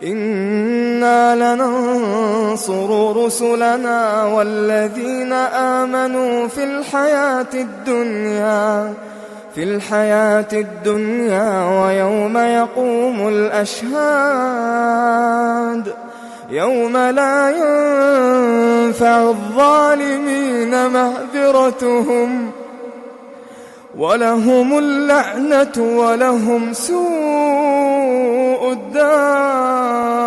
إنا لننصر رسلنا والذين آمنوا في الحياة الدنيا ويوم يقوم الأشهاد يوم لا ينفع الظالمين معذرتهم ولهم اللعنة ولهم سوء الدار.